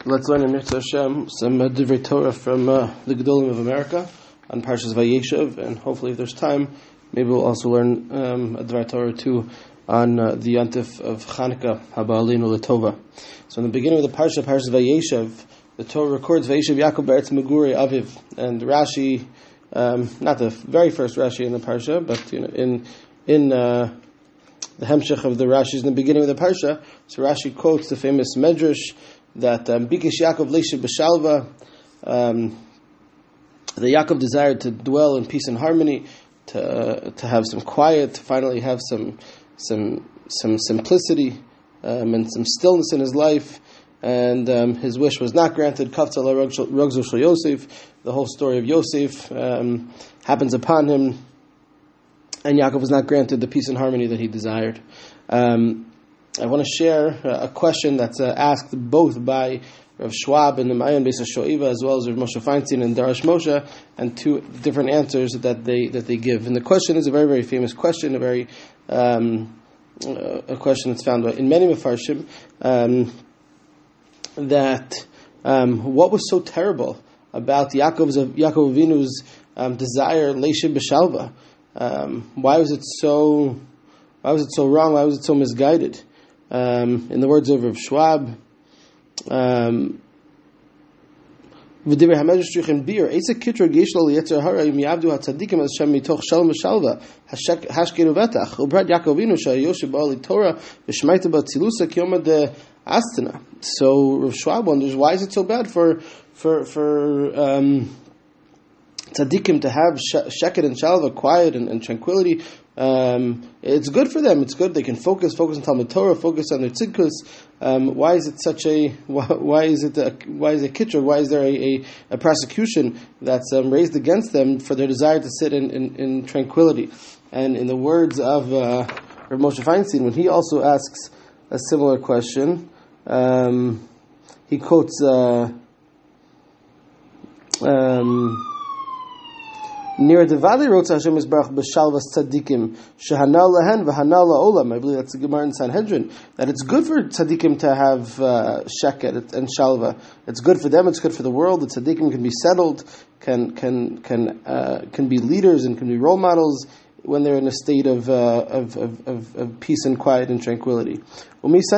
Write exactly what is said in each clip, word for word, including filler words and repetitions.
Let's learn in Mitzvah Hashem some uh, Divrei Torah from uh, the Gedolim of America on Parshas Vayeshev, and hopefully, if there's time, maybe we'll also learn um, a Divrei Torah too on uh, the Yontif of Chanukah, Haba Aleinu L'Tova. So, in the beginning of the Parsha, Parshas Vayeshev, the Torah records Vayeshev Yaakov Be'eretz Megurei Aviv, and Rashi, um, not the very first Rashi in the Parsha, but you know, in in uh, the Hemshech of the Rashis in the beginning of the Parsha, so Rashi quotes the famous Medrash that um, Bikish Yaakov Leisha B'Shalva, um, the Yaakov desired to dwell in peace and harmony, to uh, to have some quiet, to finally have some some some simplicity um, and some stillness in his life, and um, his wish was not granted. Kafta Rogzo Shel Yosef, the whole story of Yosef um, happens upon him, and Yaakov was not granted the peace and harmony that he desired. Um, I want to share a question that's uh, asked both by Rav Schwab and the Mayan Beis HaShoeva, as well as Rav Moshe Feinstein and Darash Moshe, and two different answers that they that they give. And the question is a very, very famous question, a very um, uh, a question that's found in many Mefarshim, um, that um, what was so terrible about Yaakov's Yaakov Avinu's um, desire Leishib B'Shalva? Um, why was it so? Why was it so wrong? Why was it so misguided? Um, in the words of Rav Schwab, um, "V'divrei hamedrash shtrichen bir, eisa kitra geish lo liyetzer hara im yavdu hatzadikim as shem mitoch shalom v'shalva hashkeru vetach ubrat Yaakov Avinu shayoshe ba'ali Torah v'shmaita b'tzilusa kiyoma de astana." So Rav Schwab wonders, why is it so bad for for for um, tzaddikim to have sheket and shalva, quiet and, and tranquility? Um, it's good for them. It's good. They can focus, focus on Talmud Torah, focus on their tzidkus. Um, why is it such a? Why, why is it? A, why is it kitra? Why is there a, a, a prosecution that's um, raised against them for their desire to sit in, in, in tranquility? And in the words of uh, Rav Moshe Feinstein, when he also asks a similar question, um, he quotes. Uh, um, Nira devali wrote Hashem Yisbarach b'shalvas tzaddikim shehana lehen v'hana la'olam. I believe that's the Gemara in Sanhedrin, that it's good for tzaddikim to have uh, sheket and shalva. It's good for them. It's good for the world. The tzaddikim can be settled, can can can uh, can be leaders and can be role models when they're in a state of uh, of, of, of of peace and quiet and tranquility. Um, why is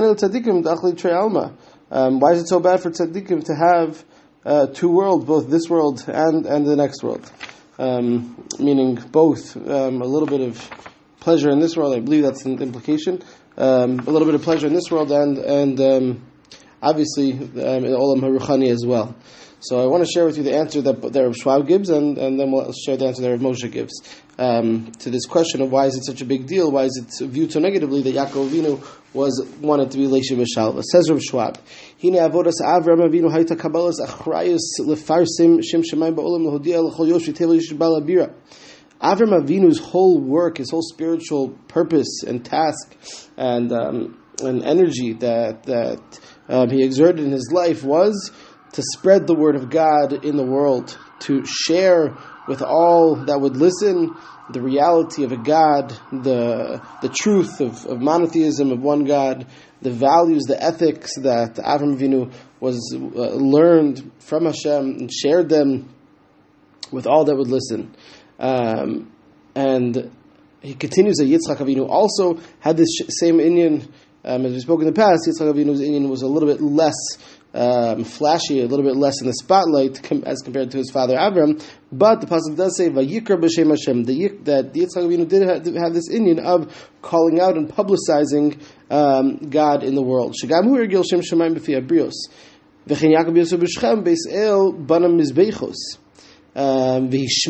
it so bad for tzaddikim to have uh, two worlds, both this world and and the next world? Um, meaning both um, a little bit of pleasure in this world. I believe that's an implication. Um, a little bit of pleasure in this world, and and um, obviously um, in Olam HaRuchani as well. So I want to share with you the answer that, that Rav Schwab gives, and, and then we'll share the answer that Rav Moshe gives um, to this question of why is it such a big deal? Why is it viewed so negatively that Yaakov Avinu was wanted to be Leisha B'Shalva? Says Rav Schwab, Hine avodas Avram Avinu hayta kabbalas achrayus lefarsim shem shemayim ba'olam lehodia l'chol yosh v'tevel yish bal abira. Avram Avinu's whole work, his whole spiritual purpose and task and um, and energy that that um, he exerted in his life was to spread the word of God in the world, to share with all that would listen the reality of a God, the the truth of, of monotheism, of one God, the values, the ethics that Avram Avinu was uh, learned from Hashem and shared them with all that would listen. Um, and he continues that Yitzchak Avinu also had this same inyan. Um, as we spoke in the past, Yitzchak Avinu's inyan was a little bit less Um, flashy, a little bit less in the spotlight com- as compared to his father Avram, but the pasuk does say Vayikra b'Shem Hashem, the, that Yitzchak Avinu did have, did have this inyan of calling out and publicizing um, God in the world. Shegam hu ergil Shem Shemayim b'fi abrios, v'chen Yaakov Yosef b'Shechem beis El banam mizbeichos. Um, and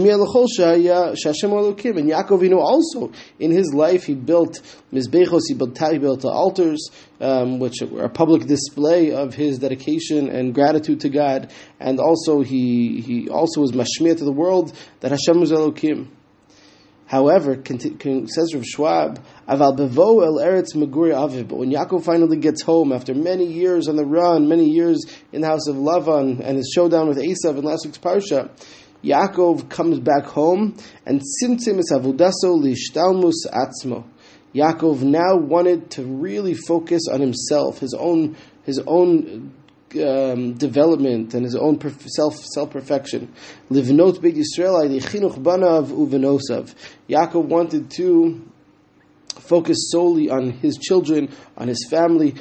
Yaakov Avinu also, in his life, he built mizbechos, he built, he built altars, um, which are a public display of his dedication and gratitude to God, and also he he also was mashmiah to the world that Hashem was Elokim. However, says Rav Schwab, Aval bevo el eretz meguri aviv. But when Yaakov finally gets home after many years on the run, many years in the house of Lavan, and his showdown with Esav in last week's parsha, Yaakov comes back home, and simtzim es avodaso lishtalmus atzmo. Yaakov now wanted to really focus on himself, his own his own um, development and his own perf- self self perfection. Livnot Beit Yisrael al chinuch banav uvenosav. Yaakov wanted to focus solely on his children, on his family.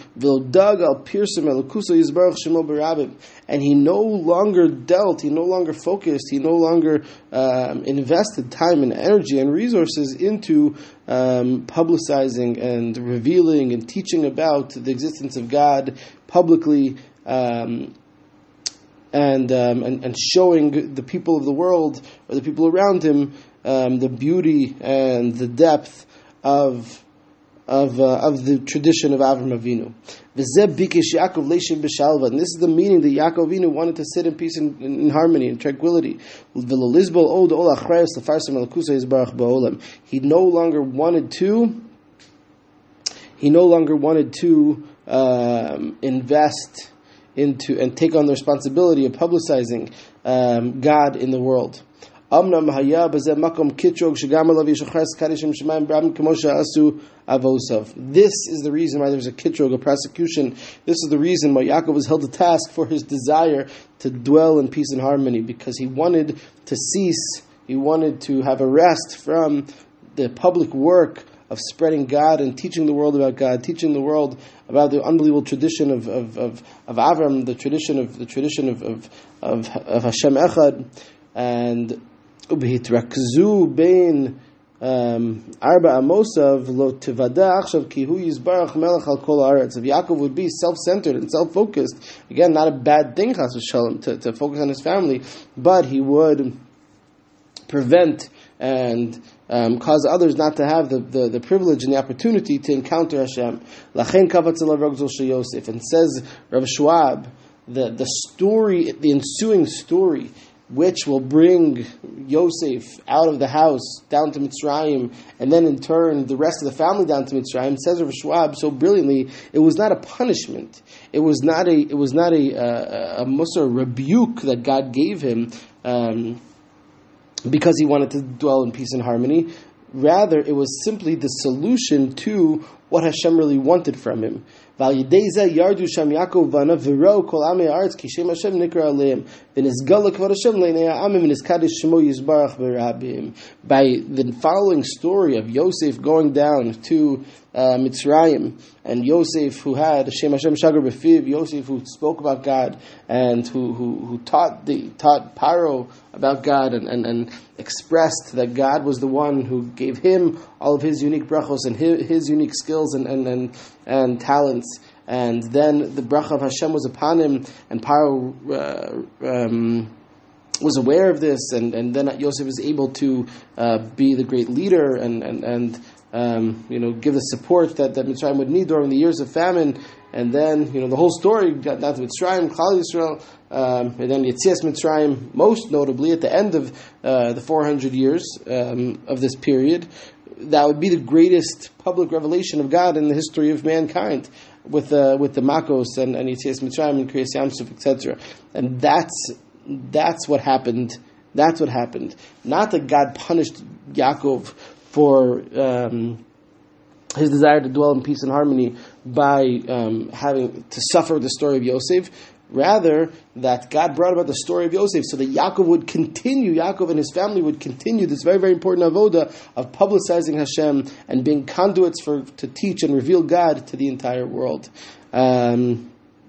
And he no longer dealt, he no longer focused, he no longer um, invested time and energy and resources into um, publicizing and revealing and teaching about the existence of God publicly, um, and, um, and and showing the people of the world or the people around him um, the beauty and the depth of of uh, of the tradition of Avraham Avinu. And this is the meaning that Yaakov Avinu wanted to sit in peace and in, in harmony and tranquility. He no longer wanted to he no longer wanted to um, invest into and take on the responsibility of publicizing um, God in the world. This is the reason why there's a kitrog, a prosecution. This is the reason why Yaakov was held to task for his desire to dwell in peace and harmony, because he wanted to cease, he wanted to have a rest from the public work of spreading God and teaching the world about God, teaching the world about the unbelievable tradition of of of, of Avram, the tradition of the tradition of of of, of Hashem Echad, and ubehitrakzu bein arba amosav lo tivada achshav ki hu yizbarach melech al kol haaretz. If Yaakov would be self-centered and self-focused, again, not a bad thing, chas v'shalom, to to focus on his family, but he would prevent and um, cause others not to have the, the, the privilege and the opportunity to encounter Hashem. Lachen kavatz elav rogzol shel Yosef, and says Rav Schwab, the the story, the ensuing story, which will bring Yosef out of the house down to Mitzrayim, and then in turn the rest of the family down to Mitzrayim, says Rav Schwab so brilliantly, it was not a punishment. It was not a it was not a a, a musar rebuke that God gave him um, because he wanted to dwell in peace and harmony. Rather, it was simply the solution to what Hashem really wanted from him. By the following story of Yosef going down to uh, Mitzrayim, and Yosef who had Shem Hashem Shagar B'fiv, Yosef who spoke about God and who who, who taught the taught Paro about God and, and, and expressed that God was the one who gave him all of his unique brachos and his, his unique skills and, and, and, and talents. And then the bracha of Hashem was upon him, and Paro uh, um, was aware of this, and, and then Yosef was able to uh, be the great leader and and, and um, you know give the support that, that Mitzrayim would need during the years of famine. And then you know the whole story got down to Mitzrayim, Klal Yisrael, um, and then Yetzias Mitzrayim, most notably at the end of uh, the four hundred years um, of this period. That would be the greatest public revelation of God in the history of mankind, with uh, with the Makos and, and Yetzias Mitzrayim and Kriyas Yamsuf, et cetera. And that's that's what happened. That's what happened. Not that God punished Yaakov for um, his desire to dwell in peace and harmony by um, having to suffer the story of Yosef. Rather, that God brought about the story of Yosef so that Yaakov would continue, Yaakov and his family would continue this very, very important avoda of publicizing Hashem and being conduits for to teach and reveal God to the entire world. Um,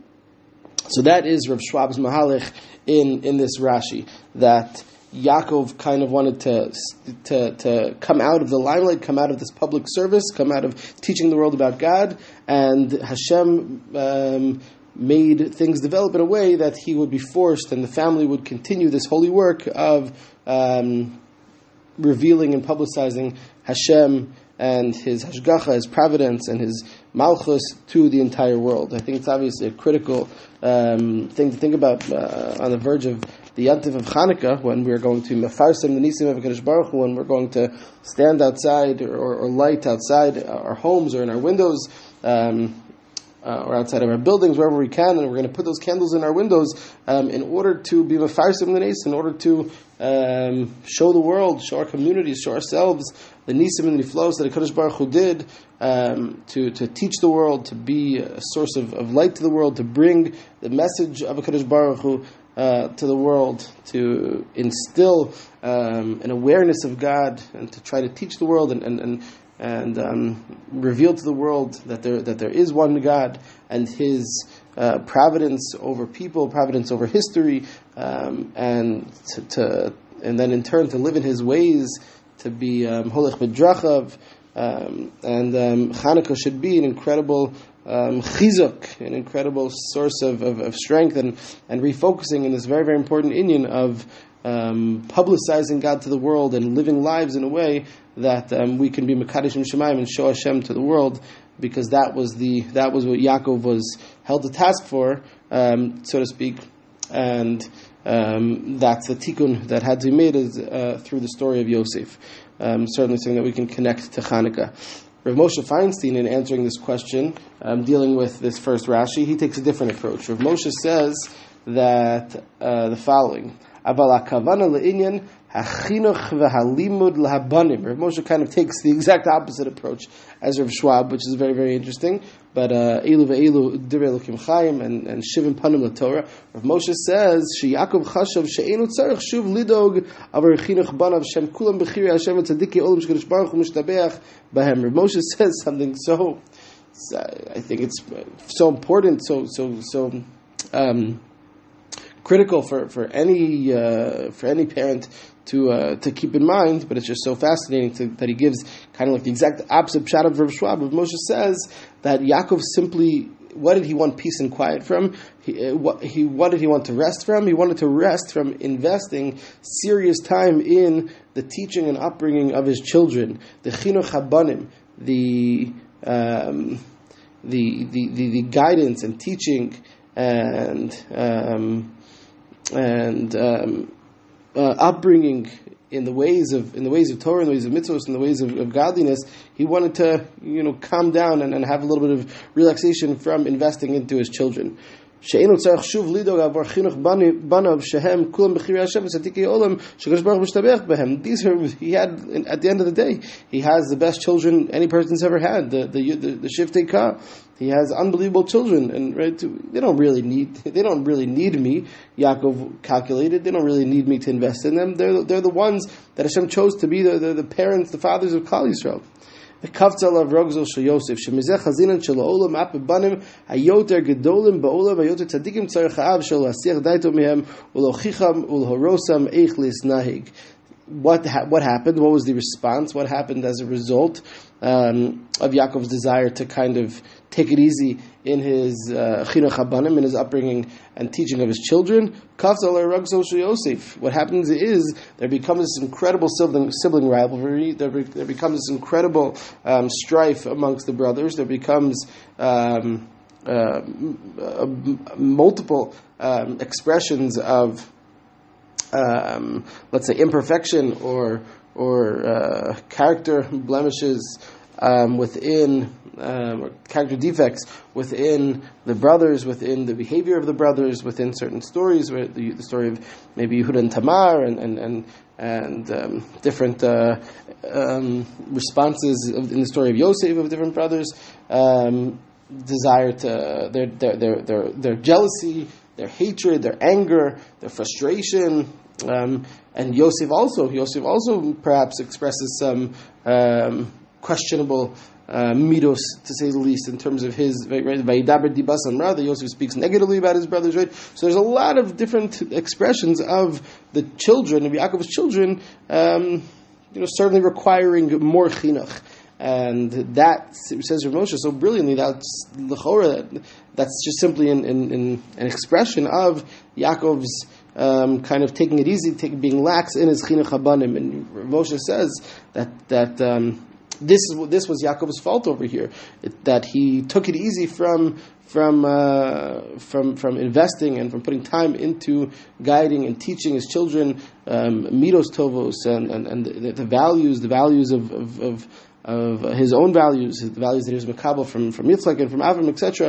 so that is Rav Schwab's mahalech in, in this Rashi, that Yaakov kind of wanted to, to to come out of the limelight, come out of this public service, come out of teaching the world about God, and Hashem um, made things develop in a way that he would be forced and the family would continue this holy work of um, revealing and publicizing Hashem and His Hashgacha, His providence, and His Malchus to the entire world. I think it's obviously a critical um, thing to think about uh, on the verge of the Yantiv of Chanukah, when we're going to Mefarsim the Nisim of HaKadosh Baruch Hu, when we're going to stand outside or, or, or light outside our homes or in our windows, um, Uh, or outside of our buildings, wherever we can, and we're going to put those candles in our windows um, in order to be mefarsim l'neis, in order to um, show the world, show our communities, show ourselves the nisim and the flows that HaKadosh Baruch Hu did um, to, to teach the world, to be a source of, of light to the world, to bring the message of HaKadosh Baruch Hu uh, to the world, to instill um, an awareness of God, and to try to teach the world and and, and and um, reveal to the world that there that there is one God and His uh, providence over people, providence over history, um, and to, to and then in turn to live in His ways, to be holech b'drachav, um, and um, Hanukkah should be an incredible um, chizuk, an incredible source of, of, of strength and and refocusing in this very very important inyan of Um, publicizing God to the world and living lives in a way that um, we can be Mekadosh Shemayim and show Hashem to the world, because that was the that was what Yaakov was held to task for, um, so to speak, and um, that's the tikkun that had to be made is, uh, through the story of Yosef. Um, certainly something that we can connect to Hanukkah. Rav Moshe Feinstein, in answering this question, um, dealing with this first Rashi, he takes a different approach. Rav Moshe says that uh, the following. Aval hakavana le'inyan hachinuch v'halimud lahabanim. Rav Moshe kind of takes the exact opposite approach as Rav Schwab, which is very, very interesting. But elu ve'elu direi Elokim Chaim and and shivim panim laTorah. Rav Moshe says sheYaakov chashav she'enu tzarich shuv lidog avar chinuch banav shem kulam b'chirei Hashem tzadikei olam shekadosh baruch hu mishtabeach bahem. Rav Moshe says something so. I think it's so important, so so so. Um, critical for for any uh, for any parent to uh, to keep in mind, but it's just so fascinating to, that he gives kind of like the exact opposite pshat of Rav Schwab. Rav Moshe says that Yaakov simply, what did he want peace and quiet from? He, uh, what he what did he want to rest from? He wanted to rest from investing serious time in the teaching and upbringing of his children, the chinuch habanim, the um, the, the the the guidance and teaching and um, and um, uh, upbringing in the ways of in the ways of Torah, in the ways of mitzvos, in the ways of, of godliness. He wanted to, you know, calm down and, and have a little bit of relaxation from investing into his children. These are, he had, at the end of the day, he has the best children any person's ever had, the the the, the Shiftei Ka. He has unbelievable children, and right, they don't really need they don't really need me. Yaakov calculated, they don't really need me to invest in them. They're they're the ones that Hashem chose to be the the, the parents, the fathers of Klal Yisrael. Kaftzal of Rogzol Shel Yosef, Shemizeh Chazinan Shel Olam Ap Banim Hayoter Gedolim Ba'olam Hayoter Tzadikim Tzarech Ha'av Shel Asiach Daito Mehem Ulochicham Ulhorosam Eichlis Nahig. What ha- what happened? What was the response? What happened as a result um, of Yaakov's desire to kind of take it easy in his chinuch habanim, in his upbringing and teaching of his children? Yosef. What happens is there becomes this incredible sibling, sibling rivalry. There, be, there becomes this incredible um, strife amongst the brothers. There becomes um, uh, m- multiple um, expressions of, Um, let's say, imperfection or or uh, character blemishes um, within um, or character defects within the brothers, within the behavior of the brothers, within certain stories, where the, the story of maybe Yehuda and Tamar and and and, and um, different uh, um, responses of, in the story of Yosef of different brothers, um, desire to their their their their, their jealousy, their hatred, their anger, their frustration, um, and Yosef also. Yosef also perhaps expresses some um, questionable uh, midos, to say the least, in terms of his Vayidaber dibas amra. Yosef speaks negatively about his brothers, right? So there's a lot of different expressions of the children of Yaakov's children, um, you know, certainly requiring more chinuch. And that, says Rav Moshe so brilliantly, that's l'chora, that's just simply an, an, an expression of Yaakov's um, kind of taking it easy, taking, being lax in his chinuch habanim. And Rav Moshe says that that um, this this was Yaakov's fault over here, it, that he took it easy from from uh, from from investing and from putting time into guiding and teaching his children um, midos tovos and and, and the, the values, the values of of, of of his own values, the values that he was makabel from from Yitzchak and from Avram, et cetera.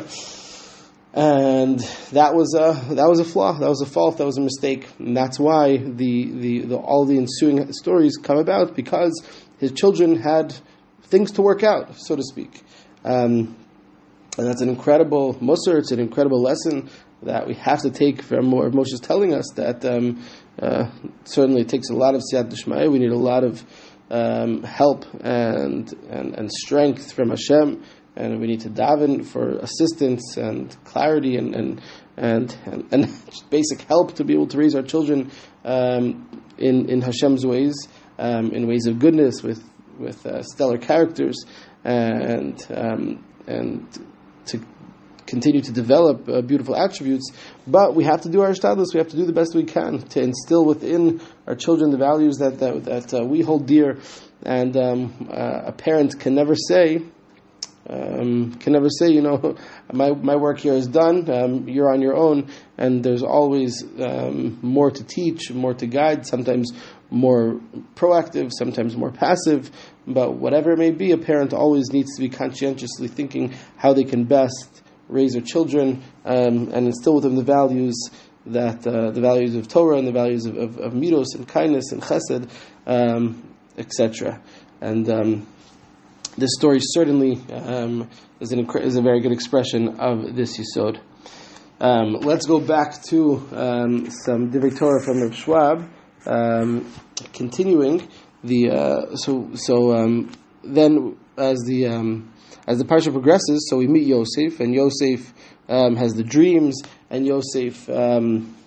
And that was a that was a flaw, that was a fault, that was a mistake, and that's why the, the, the all the ensuing stories come about, because his children had things to work out, so to speak. Um, and that's an incredible musar, it's an incredible lesson that we have to take from what Moshe is telling us, that um, uh, certainly it takes a lot of siyat d'shmaya. We need a lot of um, help and, and and strength from Hashem, and we need to daven for assistance and clarity and and and, and, and just basic help to be able to raise our children um, in in Hashem's ways, um, in ways of goodness, with with uh, stellar characters, and um, and to continue to develop uh, beautiful attributes. But we have to do our shtadlus. We have to do the best we can to instill within our children the values that that, that uh, we hold dear. And um, uh, a parent can never say, um, can never say, you know, my my work here is done. Um, you're on your own, and there's always um, more to teach, more to guide. Sometimes more proactive, sometimes more passive. But whatever it may be, a parent always needs to be conscientiously thinking how they can best raise their children um, and instill with them the values that uh, the values of Torah and the values of, of, of midos and kindness and chesed, um, et cetera. And um, this story certainly um, is, an, is a very good expression of this yisod. Um, let's go back to um, some Divrei Torah from Rav Schwab, um, continuing the uh, so so um, then as the um, As the parsha progresses, so we meet Yosef, and Yosef um, has the dreams, and Yosef um,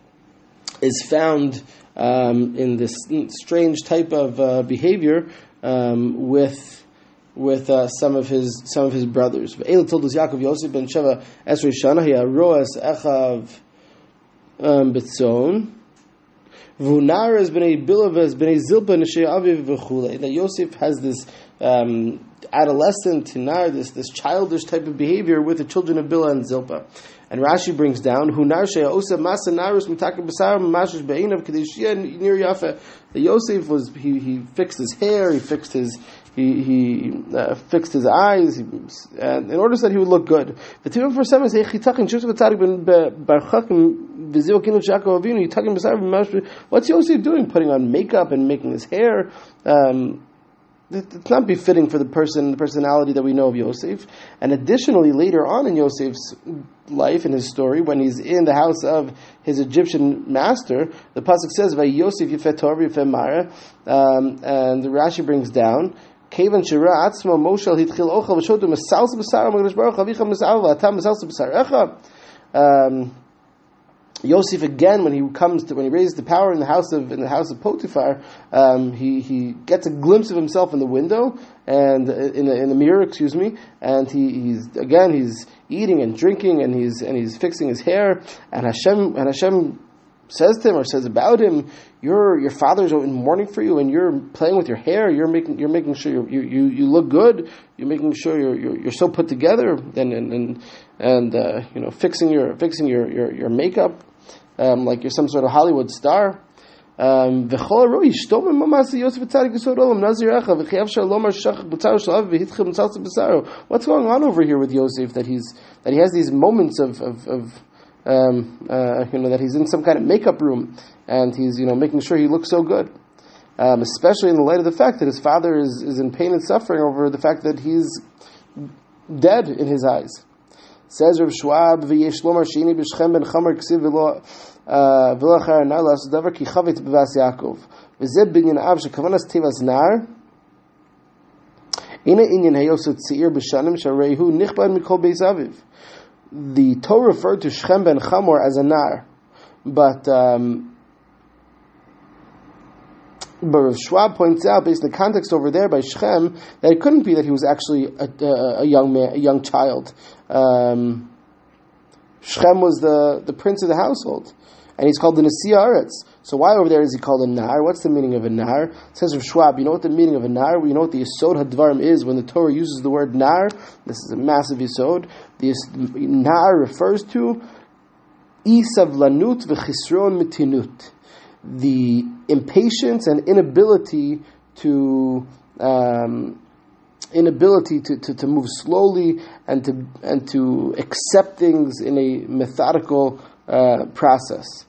is found um, in this strange type of uh, behavior um, with with uh, some of his some of his brothers. Ve'el toldos Yaakov Yosef ben Sheva Esrei Shana Roas Echav Betzon. Vunaras b'nei Bilavas b'nei Zilpa Neshei Aviv v'chulei. That Yosef has this um, adolescent nar, this this childish type of behavior with the children of Bilhah and Zilpah. And Rashi brings down Hunar Shei Osa Masa Narus Mitakim B'Sar Mashish Be'inav Kadeshia Nir Yafa. The Yosef was he he fixed his hair, he fixed his he he uh, fixed his eyes, he, and in order so that he would look good. The Tivim for seven is Echitachin Shusha V'Tzadik Ben Barchakim V'Zil Kinu Shakov Avinu Yitakim B'Sar Mashish. What's Yosef doing? Putting on makeup and making his hair. Um, It's not befitting for the person, the personality that we know of Yosef. And additionally, later on in Yosef's life, in his story, when he's in the house of his Egyptian master, the pasuk says, "Vay Yosef yifet Torah yifet Mara," um, and the Rashi brings down, "Kevan shira atzma Moshel hitchil ochel v'shotu mesals b'sar Hakadosh Baruch Hu avicha mesal v'atam mesals b'sarecha." Um Yosef again, when he comes to when he raises the power in the house of in the house of Potiphar, um, he he gets a glimpse of himself in the window and in the, in the mirror, excuse me, and he, he's again he's eating and drinking and he's and he's fixing his hair, and Hashem and Hashem says to him or says about him, your your father's in mourning for you, and you're playing with your hair, you're making you're making sure you you you look good, you're making sure you're you're, you're so put together, and and and, and uh, you know fixing your fixing your your, your makeup. Um, like you're some sort of Hollywood star. Um, what's going on over here with Yosef that he's that he has these moments of of, of um, uh, you know that he's in some kind of makeup room and he's you know making sure he looks so good, um, especially in the light of the fact that his father is, is in pain and suffering over the fact that he's dead in his eyes. Says Rav Schwab, "V'yesh lomar sheini b'Shechem ben Chamar ksiv v'lo v'lo achar nar las davar ki chavit b'vas Yaakov v'zeh binyan av shekavanas tevas nar ina inyan hayosot tzeir b'shanim shareihu nichbad mikol beis aviv." The Torah referred to Shechem ben Chamor as a nar, but um, But Rav Schwab points out, based on the context over there by Shechem, that it couldn't be that he was actually a, a, a young man, a young child. Um, Shechem was the, the prince of the household, and he's called the Nasi Haaretz. So why over there is he called a nar? What's the meaning of a nar? It says Rav Schwab, you know what the meaning of a nar? You know what the Yisod HaDvarim is when the Torah uses the word nar? This is a massive Yisod. The nar refers to isavlanut v'chisron mitinut, the impatience and inability to um, inability to, to, to move slowly and to and to accept things in a methodical uh, process.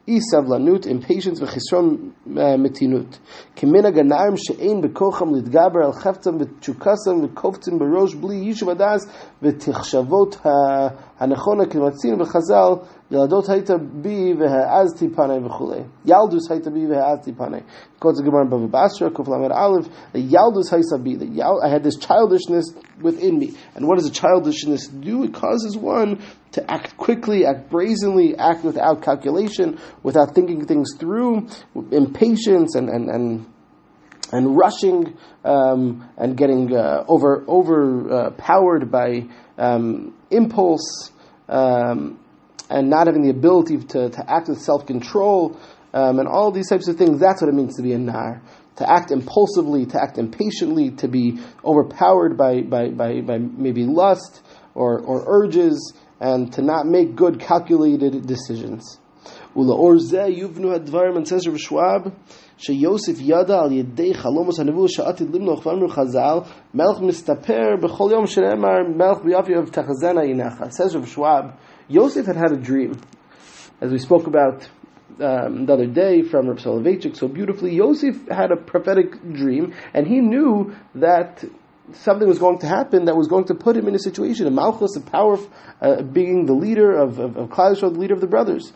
Isavlanut, impatience, v'chisron metinut. Kimina ganarim she'ein bekocham lidgaber al cheftzam v'chukasam v'kovtzim berosh bli yishuv adas v'tichshavot hanechona k'matzin v'chazal Yaladot haita bi v'ha'az tipanei v'chulei. Yaldus haita bi v'ha'az tipanei. Quotes the Gemara in Bava Basra, Kuf Lamed Aleph. The yaldus haisa bi. The I had this childishness within me. And what does a childishness do? It causes one to act quickly, act brazenly, act without calculation, without thinking things through, impatience and and and and rushing um, and getting uh, over over uh, powered by um, impulse. Um, and not having the ability to, to act with self-control, um, and all these types of things, that's what it means to be a nar. To act impulsively, to act impatiently, to be overpowered by, by, by, by maybe lust or, or urges, and to not make good calculated decisions. ולאור זה יובנו הדברים, and says Rav Schwab, שיוסף ידע על ידי חלומות הנבואה שעתיד למלוך, ואמרו חז"ל, מלך מסתפר בכל יום שנאמר, מלך ביופי תחזינה עיניך. Says Rav Schwab, Yosef had had a dream, as we spoke about um, the other day from Rav Soloveitchik so beautifully. Yosef had a prophetic dream, and he knew that something was going to happen that was going to put him in a situation, a malchus, a power, uh, being the leader of, of, of Klal Yisrael, the leader of the brothers.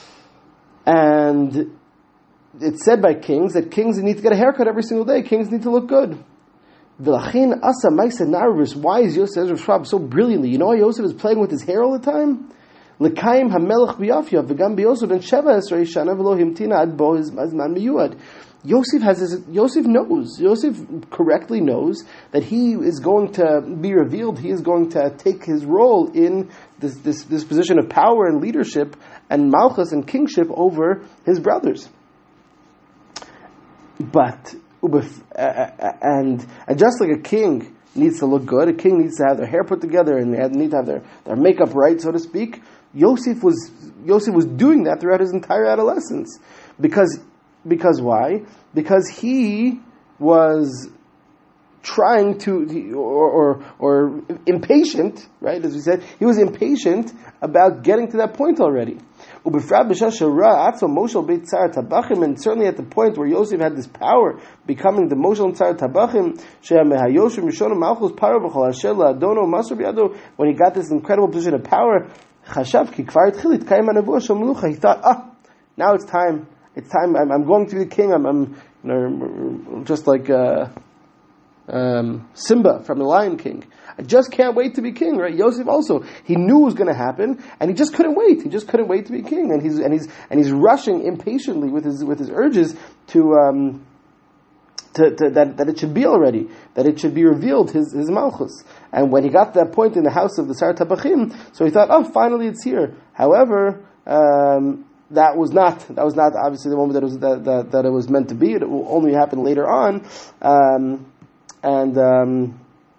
And it's said by kings that kings need to get a haircut every single day. Kings need to look good. Why is Yosef so brilliantly? You know why Yosef is playing with his hair all the time? L'kaim hamelech b'yafya v'gam b'Yosef ben sheva esrei shana v'lo himtina ad bo hizman miyuad. Yosef has his, Yosef knows. Yosef correctly knows that he is going to be revealed. He is going to take his role in this this, this position of power and leadership and malchus and kingship over his brothers. But and and just like a king needs to look good, a king needs to have their hair put together and they need to have their, their makeup right, so to speak. Yosef was Yosef was doing that throughout his entire adolescence, because because why? Because he was trying to or, or or impatient, right? As we said, he was impatient about getting to that point already. And certainly at the point where Yosef had this power, becoming the Moshel and Tzar Tabachim, when he got this incredible position of power, he thought, ah, now it's time. It's time. I'm, I'm going to be the king. I'm, I'm you know, just like uh, um, Simba from the Lion King. I just can't wait to be king, right? Yosef also, he knew it was going to happen, and he just couldn't wait. He just couldn't wait to be king, and he's and he's and he's rushing impatiently with his with his urges to um to, to that that it should be already, that it should be revealed his his malchus. And when he got to that point in the house of the Sar Tabachim, so he thought, oh, finally it's here. However, um, that was not that was not obviously the moment that it was that that, that it was meant to be. It will only happen later on, um, and. Um,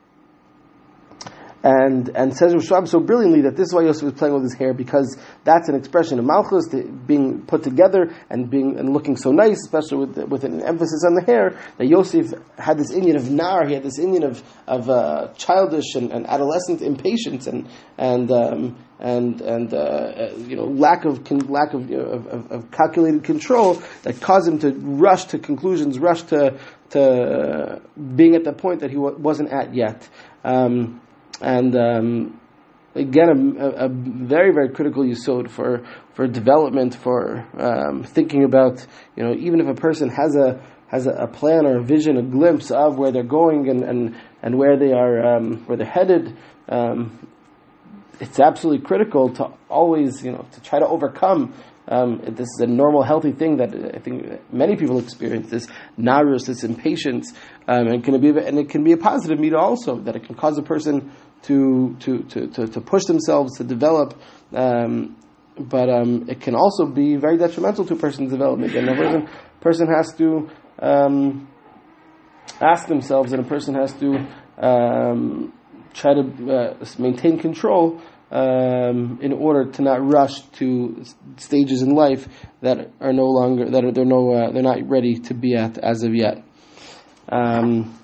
And and says Rav Schwab so brilliantly that this is why Yosef was playing with his hair, because that's an expression of malchus, being put together and being and looking so nice, especially with with an emphasis on the hair. That Yosef had this Indian of nar, he had this Indian of of uh, childish and, and adolescent impatience and and um, and and uh, you know lack of lack of, of of calculated control that caused him to rush to conclusions, rush to to being at the point that he wasn't at yet. Um, And um, again, a, a very, very critical yesod for for development, for um, thinking about, you know, even if a person has a has a, a plan or a vision, a glimpse of where they're going and, and, and where they are, um, where they're headed. Um, it's absolutely critical to always, you know, to try to overcome. Um, this is a normal, healthy thing that I think many people experience. This narus, this impatience, um, and can be, and it can be a positive meter also. That it can cause a person to to to to, to push themselves to develop, um, but um, it can also be very detrimental to a person's development. And a person person has to um, ask themselves, and a person has to um, try to uh, maintain control. Um, in order to not rush to stages in life that are no longer that are they're no uh, they're not ready to be at as of yet. Um,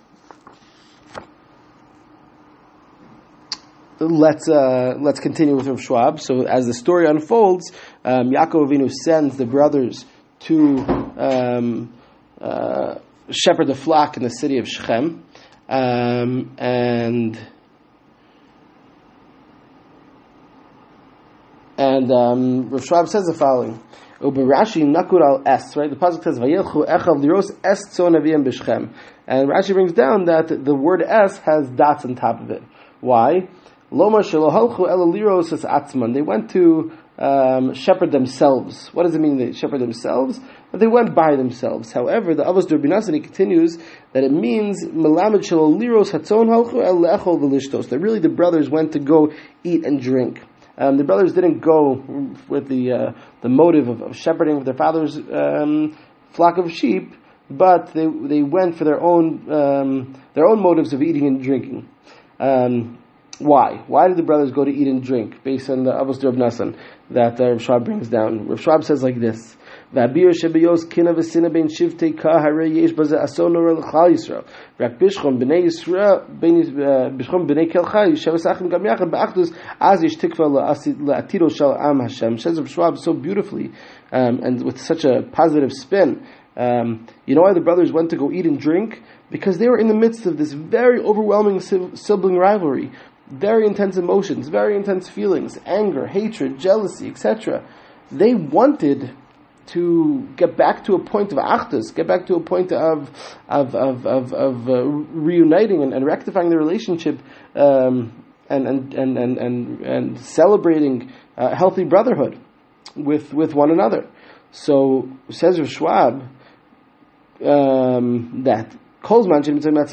let's uh, let's continue with Rav Schwab. So as the story unfolds, um, Yaakov Avinu sends the brothers to um, uh, shepherd the flock in the city of Shechem, um, and and um, Rav Schwab says the following. Rashi nakur al es, right? The pasuk says Vayelchu echav liros es tzon aviyim b'Shechem, and Rashi brings down that the word es has dots on top of it. Why? Loma shelo halchu ela liros es atzman. They went to um, shepherd themselves. What does it mean they shepherd themselves? But they went by themselves. However, the Avos Rabbi Nassan continues that it means melamed shelo liros hatzon halchu el leechol v'lishtos. That really the brothers went to go eat and drink. Um, the brothers didn't go with the uh, the motive of, of shepherding with their father's um, flock of sheep, but they they went for their own um, their own motives of eating and drinking. Um, why? Why did the brothers go to eat and drink? Based on the Avos Rav Nassan that uh, Rav Schwab brings down. Rav Schwab says like this: V'abir shebiyos kina v'sina ben shivtei ka harei yesh baze ason nor l'chal Yisrael. Rak bishchom b'nei Yisrael bishchom b'nei kel chai shavasachim gam yachad ba'achdus az yish tikva la'atiro shel am Hashem. Says Rav Schwab so beautifully um, and with such a positive spin. Um, you know why the brothers went to go eat and drink? Because they were in the midst of this very overwhelming sibling rivalry. Very intense emotions, very intense feelings, anger, hatred, jealousy, et cetera. They wanted to get back to a point of achdus, get back to a point of of of of, of uh, reuniting and, and rectifying the relationship, um, and, and and and and and celebrating uh, healthy brotherhood with with one another. So says Rav Schwab um, that. So long as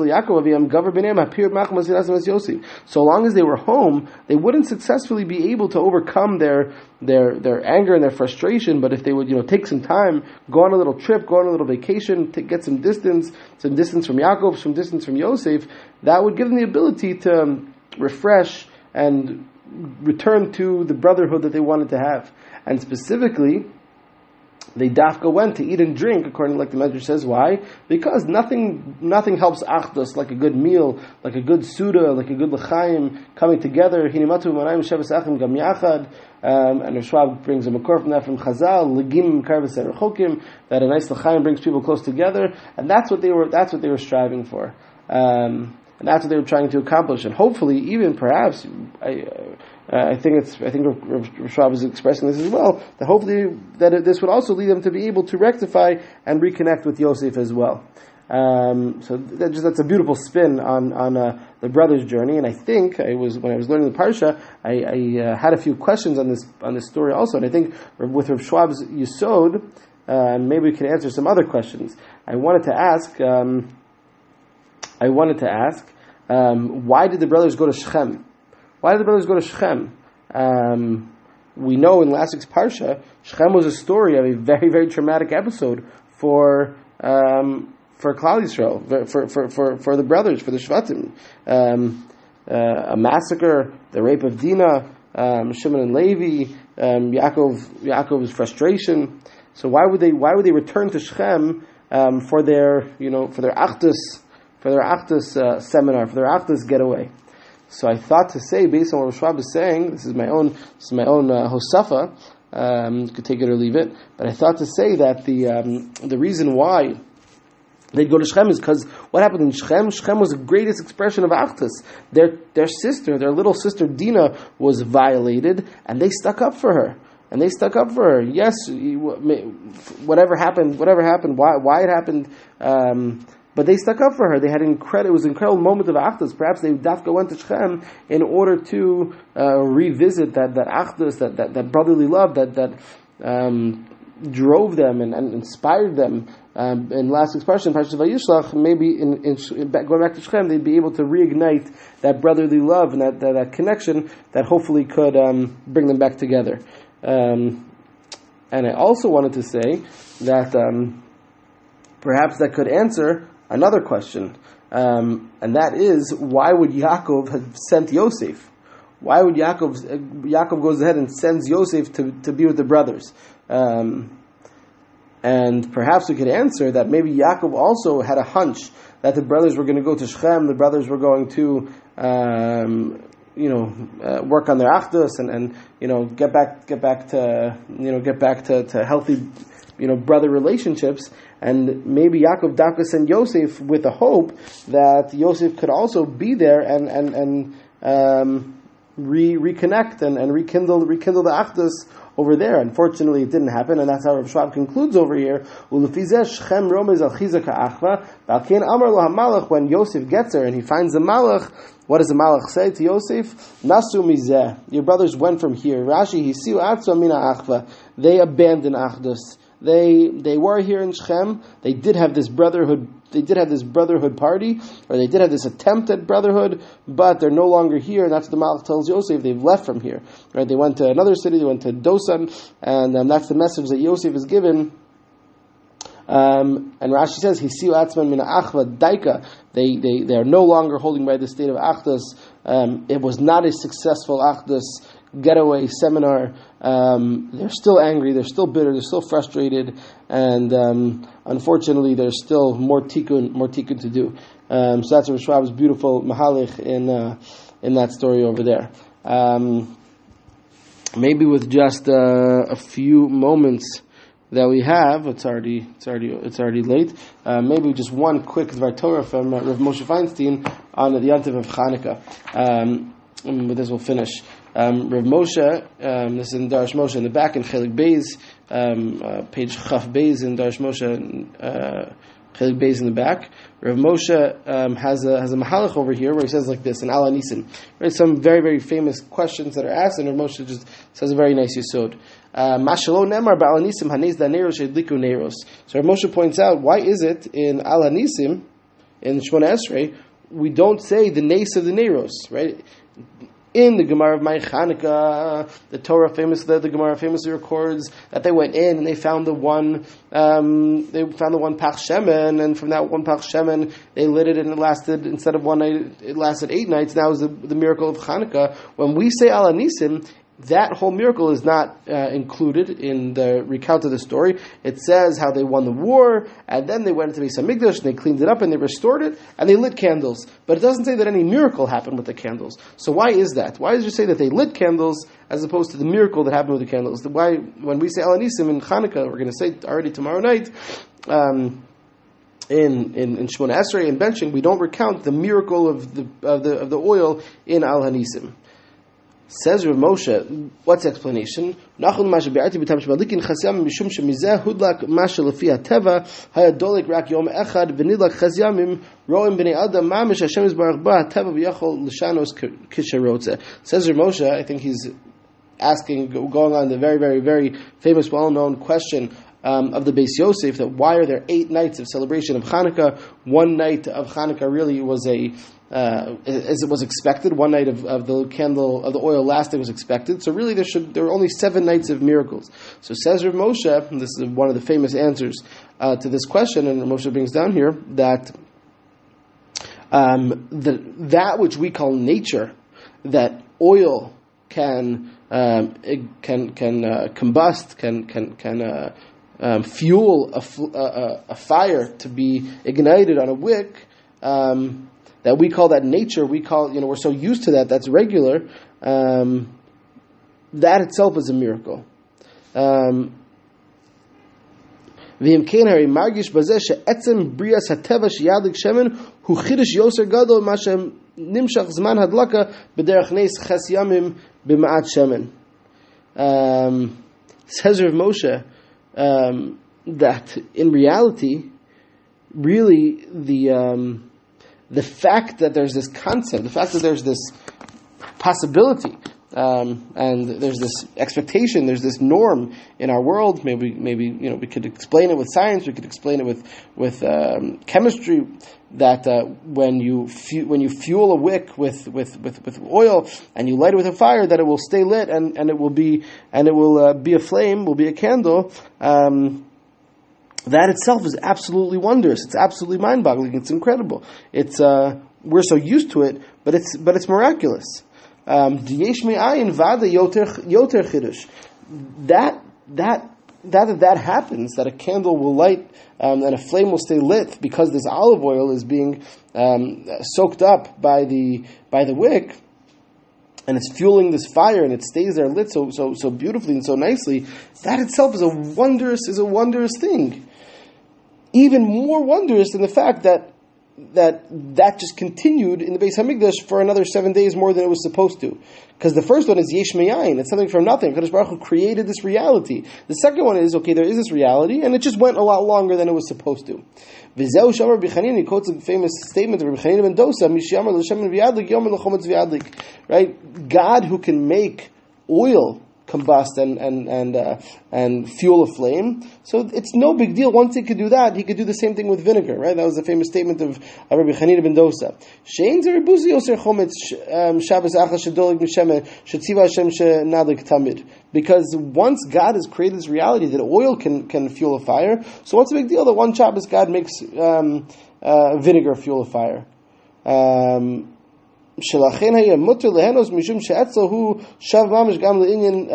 they were home, they wouldn't successfully be able to overcome their their their anger and their frustration. But if they would, you know, take some time, go on a little trip, go on a little vacation, to get some distance, some distance from Yaakov, some distance from Yosef, that would give them the ability to um, refresh and return to the brotherhood that they wanted to have. And specifically, they dafka went to eat and drink, according to like the Medrash says. Why? Because nothing nothing helps achdus like a good meal, like a good suda, like a good l'chaim, coming together. Hinimatu manayim shavasachim gam yachad. And Rav Schwab brings a makor from that from Chazal, legim karves erechokim, that a nice l'chaim brings people close together, and that's what they were. That's what they were striving for. Um, And that's what they were trying to accomplish. And hopefully, even perhaps, I, uh, I think it's, I think Rav Schwab is expressing this as well, that hopefully that it, this would also lead them to be able to rectify and reconnect with Yosef as well. Um, so that just, that's a beautiful spin on, on, uh, the brothers' journey. And I think I was, when I was learning the Parsha, I, I uh, had a few questions on this, on this story also. And I think with Rav Schwab's Yesod, uh, maybe we can answer some other questions. I wanted to ask, um, I wanted to ask, um, why did the brothers go to Shechem? Why did the brothers go to Shechem? Um, we know in last week's Parsha, Shechem was a story of a very, very traumatic episode for um, for Klal Yisrael, for, for, for, for the brothers, for the Shvatim. Um, uh, a massacre, the rape of Dinah, um, Shimon and Levi, um, Yaakov, Yaakov's frustration. So why would they why would they return to Shechem um, for their you know for their Achdus for their Achdus uh, seminar, for their Achdus getaway? So I thought to say, based on what Rav Schwab is saying, this is my own this is my own uh, Hosafa. Um, you could take it or leave it, but I thought to say that the um, the reason why they'd go to Shechem is because what happened in Shechem? Shechem was the greatest expression of Achdus. Their their sister, their little sister Dinah, was violated, and they stuck up for her. And they stuck up for her. Yes, whatever happened, whatever happened, why why it happened, um, but they stuck up for her. They had incredible. It was an incredible moment of Achdus. Perhaps they dafka went to Shechem in order to uh, revisit that that Achdus, that, that that brotherly love that that um, drove them and, and inspired them. Um, in last expression, Parashat Vayishlach, maybe in, in going back to Shechem, they'd be able to reignite that brotherly love and that that, that connection that hopefully could um, bring them back together. Um, and I also wanted to say that um, perhaps that could answer another question, um, and that is, why would Yaakov have sent Yosef? Why would Yaakov Yaakov goes ahead and sends Yosef to, to be with the brothers? Um, and perhaps we could answer that maybe Yaakov also had a hunch that the brothers were going to go to Shechem, the brothers were going to um, you know, uh, work on their achdus and, and you know get back get back to you know get back to, to healthy you know brother relationships. And maybe Yaakov Daka sent Yosef with the hope that Yosef could also be there and and and um, re reconnect and, and rekindle rekindle the achdus over there. Unfortunately, it didn't happen, and that's how Rav Schwab concludes over here. When Yosef gets there and he finds the malach, what does the malach say to Yosef? Nasu mizeh. Your brothers went from here. Rashi hisiu atzma mina achva. They abandoned achdus. They they were here in Shechem. They did have this brotherhood. They did have this brotherhood party, or they did have this attempt at brotherhood, but they're no longer here. And that's what the Malach tells Yosef. They've left from here. Right? They went to another city. They went to Dosan, and um, that's the message that Yosef is given. Um, and Rashi says, "Hisiu atzman mina achva daika." They they they are no longer holding by the state of achdus. Um, it was not a successful achdus getaway seminar. Um, they're still angry, they're still bitter, they're still frustrated, and um, unfortunately, there's still more tikkun, more tikkun to do. Um, so that's Rav Schwab's beautiful mahalich in uh, in that story over there. Um, maybe with just uh, a few moments that we have, it's already it's already it's already late. Uh, maybe just one quick Dvar Torah from uh, Rav Moshe Feinstein on the Yantiv of Chanukah. Um, and with this, we'll finish. Um, Rav Moshe, um, this is in Darash Moshe in the back in Chelik Beis, um, uh, page Chaf Beis in Darash Moshe, uh, Chelik Beis in the back. Rav Moshe um, has a has a mahalach over here where he says like this in Al Anisim. Right, some very very famous questions that are asked, and Rav Moshe just says a very nice yisod. Mashalo nemar ba'al Anisim hanes daneros shedliku neros. So Rav Moshe points out, why is it in Al Anisim in Shmona Esrei we don't say the nace of the neros, right? In the Gemara of Mai Chanukah, the Torah famously, the Gemara famously records that they went in and they found the one, um, they found the one Pach Shemen, and from that one Pach Shemen, they lit it and it lasted, instead of one night, it lasted eight nights. That was the, the miracle of Chanukah. When we say Al Anisim, that whole miracle is not uh, included in the recount of the story. It says how they won the war, and then they went into Beis Hamikdash, and they cleaned it up, and they restored it, and they lit candles. But it doesn't say that any miracle happened with the candles. So why is that? Why does it say that they lit candles as opposed to the miracle that happened with the candles? Why, when we say Al Anisim in Chanukah, we're going to say it already tomorrow night, um, in in, in Shmona Esrei and benching, we don't recount the miracle of the of the of the oil in Al Anisim. Says Rav Moshe, what's the explanation? Nachon ma shebi'arti b'tam shebalikin chasyam mishum shemizeh hudlak ma shelefi hateva hayadolek rak yom echad v'nidlak chasyamim roim b'nei adam mamish Hashem yisbarach ba hateva v'yachol l'shanos kisharotze. Says Rav Moshe, I think he's asking, going on the very, very, very famous, well-known question Um, of the Beis Yosef, that why are there eight nights of celebration of Chanukah? One night of Chanukah really was a, uh, as it was expected. One night of, of the candle of the oil lasting was expected. So really, there should there are only seven nights of miracles. So says Rav Moshe, and this is one of the famous answers uh, to this question, and Rav Moshe brings down here that um, the, that which we call nature, that oil can um, can can uh, combust, can can can. Uh, Um, fuel a, a, a fire to be ignited on a wick, um, that we call that nature. We call, you know, we're so used to that, that's regular. Um, that itself is a miracle. Um, V'imkein hari margish bazeh she'etzem brias hateva sheyadlik shemen hu chidush yoser gadol ma shem nimshach zman hadlaka b'derech neis ches yamim b'ma'at shemen. Um, says Rav Moshe, Um, that in reality, really the um, the fact that there's this concept, the fact that there's this possibility, um, and there's this expectation, there's this norm in our world. Maybe, maybe you know, we could explain it with science. We could explain it with with um, chemistry. That uh, when you fu- when you fuel a wick with, with, with, with oil and you light it with a fire, that it will stay lit and, and it will be and it will uh, be a flame, will be a candle. Um, that itself is absolutely wondrous. It's absolutely mind-boggling. It's incredible. It's uh, we're so used to it, but it's but it's miraculous. Um, that that. That, that that happens, that a candle will light um, and a flame will stay lit because this olive oil is being um, soaked up by the by the wick. and it's fueling this fire, and it stays there lit so so so beautifully and so nicely, that itself is a wondrous is a wondrous thing. Even more wondrous than the fact that that that just continued in the Beis Hamikdash for another seven days more than it was supposed to. Because the first one is Yesh Me'ayin, it's something from nothing. Kadosh Baruch Hu created this reality. The second one is, okay, there is this reality, and it just went a lot longer than it was supposed to. V'zeu Shamar B'Chanina, he quotes a famous statement of Rabbi Chanina ben Dosa, Mishyamar l'Shem v'yadlik, Yom l'chometz v'yadlik. Right? God who can make oil combust and and and uh, and fuel a flame. So it's no big deal. Once he could do that, he could do the same thing with vinegar. Right? That was the famous statement of, of Rabbi Chanina ben Dosa. Shein zeribuzi yoser chometz Shabbos achas shedolik mishemen shetziva Hashem shenadlik tamid. Because once God has created this reality that oil can can fuel a fire, so what's the big deal that one Shabbos God makes um, uh, vinegar fuel a fire? Um, שלכן היה מותר להנוס משום שאצלו הוא שב ממש גם לעניין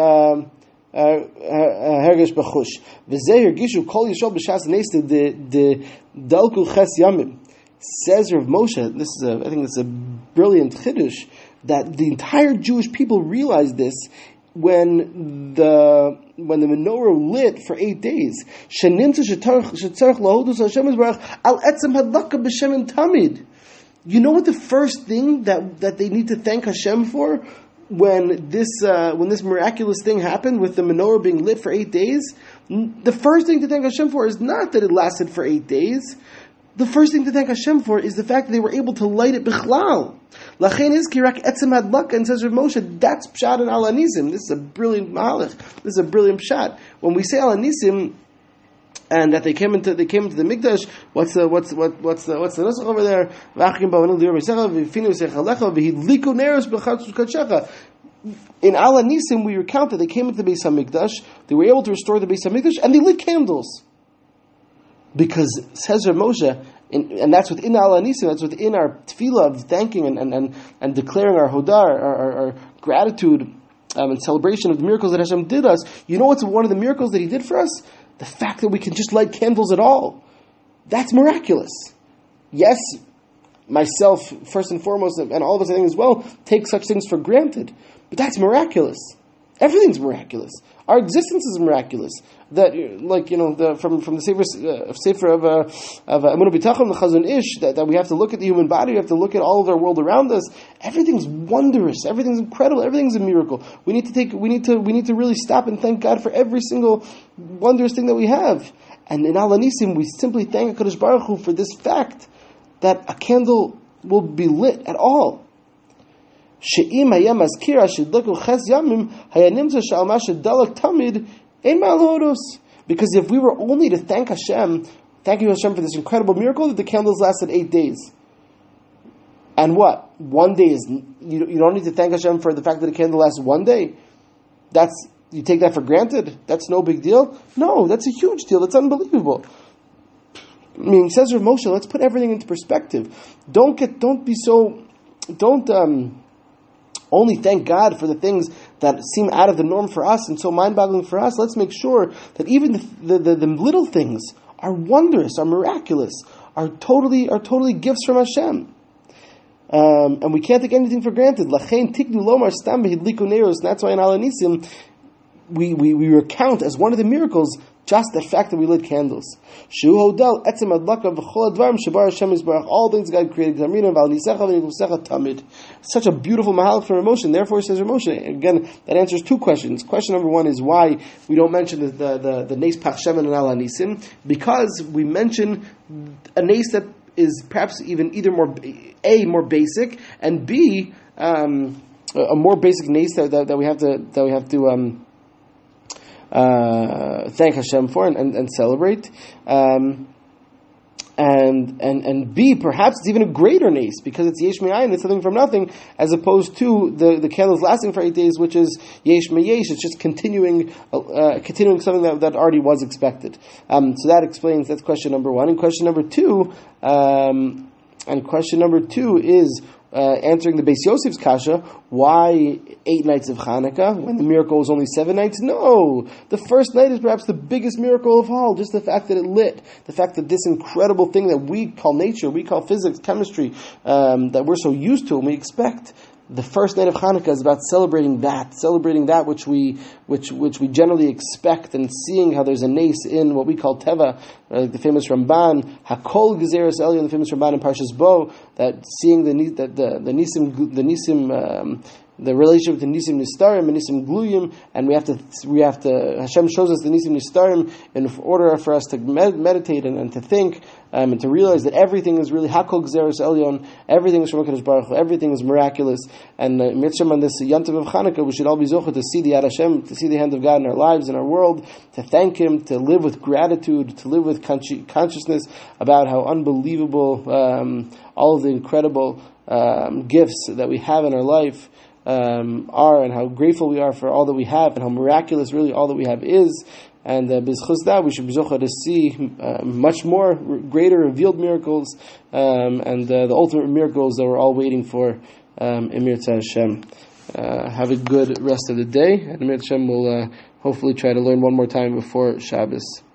הרגש בחוש. וזה הרגישו כל ישול בשעס נסתא דדלקו חס ימים. Says Rav Moshe, this is a, I think it's a brilliant chiddush, that the entire Jewish people realized this when the when the menorah lit for eight days. Shenimtza shetzarech lahodus Hashem yisbarach al etzem hadlaka b'shem tamid. You know what the first thing that, that they need to thank Hashem for when this uh, when this miraculous thing happened with the menorah being lit for eight days? The first thing to thank Hashem for is not that it lasted for eight days. The first thing to thank Hashem for is the fact that they were able to light it bichlal. Lachein is kirak etzem hadlaka, and says Rav Moshe, that's pshat and al anisim. This is a brilliant mahalach. This is a brilliant pshat. When we say al anisim, and that they came into they came into the Mikdash. What's the what's what what's the what's the nusach over there? In Al Anisim, we recount that they came into the Beis Hamikdash. They were able to restore the Beis Hamikdash, and they lit candles. Because says Rav Moshe, in, and that's within Al Anisim. That's within our tefillah of thanking and and, and, and declaring our hodar, our, our, our gratitude um, and celebration of the miracles that Hashem did us. You know what's one of the miracles that He did for us? The fact that we can just light candles at all. That's miraculous. Yes, myself, first and foremost, and all of us, I think as well, take such things for granted. But that's miraculous. Everything's miraculous. Our existence is miraculous. That, like, you know, the, from, from the Sefer, uh, Sefer of uh, of Emunah B'Tachon, the Chazon Ish, that, that we have to look at the human body, we have to look at all of our world around us. Everything's wondrous. Everything's incredible. Everything's a miracle. We need to take, we need to, we need to really stop and thank God for every single wondrous thing that we have. And in Al Anisim, we simply thank HaKadosh Baruch Hu for this fact that a candle will be lit at all. She'im hayam azkira shedlaku ches yamim hayanimza sha'alma shedalak tamid ein ma'al. Because if we were only to thank Hashem, thank you Hashem for this incredible miracle that the candles lasted eight days. And what? One day is, you, you don't need to thank Hashem for the fact that the candle lasts one day. That's, you take that for granted? That's no big deal? No, that's a huge deal. That's unbelievable. I mean, says Rav Moshe, let's put everything into perspective. Don't get, don't be so, don't, um, only thank God for the things that seem out of the norm for us and so mind-boggling for us. Let's make sure that even the, the, the, the little things are wondrous, are miraculous, are totally are totally gifts from Hashem. Um, and we can't take anything for granted. Lachein tiknu lomar stam behidliku neros. That's why in Al Anisim we, we, we recount as one of the miracles just the fact that we lit candles. Shu hodal etzem adlaka v'chol advarim shebar Hashem yisbarach. All things God created. Zamrina v'al nisecha v'nilusecha tamid. Such a beautiful mahal from emotion. Therefore, says Moshe. Again, that answers two questions. Question number one is why we don't mention the the the, the nes pach shemen and Al Anisim, because we mention a nes that is perhaps even either more a more basic and b um, a more basic nes that, that, that we have to that we have to. Um, Uh, thank Hashem for and, and, and celebrate, um, and and and B, perhaps it's even a greater nace because it's yesh me'ayin, it's something from nothing, as opposed to the, the candles lasting for eight days, which is yesh me'yesh. It's just continuing uh, continuing something that, that already was expected. Um, so that explains that's question number one. And question number two, um, and question number two is. Uh, answering the Beis Yosef's kasha, why eight nights of Hanukkah when the miracle was only seven nights? No, the first night is perhaps the biggest miracle of all. Just the fact that it lit, the fact that this incredible thing that we call nature, we call physics, chemistry, um, that we're so used to and we expect, the first night of Hanukkah is about celebrating that, celebrating that which we which which we generally expect, and seeing how there's a nace in what we call Teva, like the famous Ramban, Hakol Gezeres Elyon, the famous Ramban in Parshas Bo, that seeing the that the the Nisim the Nisim um, the relationship with the Nisim Nistarim and Nisim Gluyim, and we have to we have to Hashem shows us the Nisim Nistarim in order for us to med- meditate and, and to think um, and to realize that everything is really Hakol Gzeres Elyon, everything is from HaKadosh Baruch Hu, everything is miraculous. And uh, Mitzvah on this Yom Tov of Chanukah, we should all be zocheh to see the Yad Hashem, to see the hand of God in our lives, in our world, to thank Him, to live with gratitude, to live with consci- consciousness about how unbelievable um, all of the incredible um, gifts that we have in our life Um, are, and how grateful we are for all that we have, and how miraculous really all that we have is. And b'zchus that we should be zocheh to see uh, much more greater revealed miracles um, and uh, the ultimate miracles that we're all waiting for. Um, Emir Hashem. Uh, have a good rest of the day, and Emir Hashem will uh, hopefully try to learn one more time before Shabbos.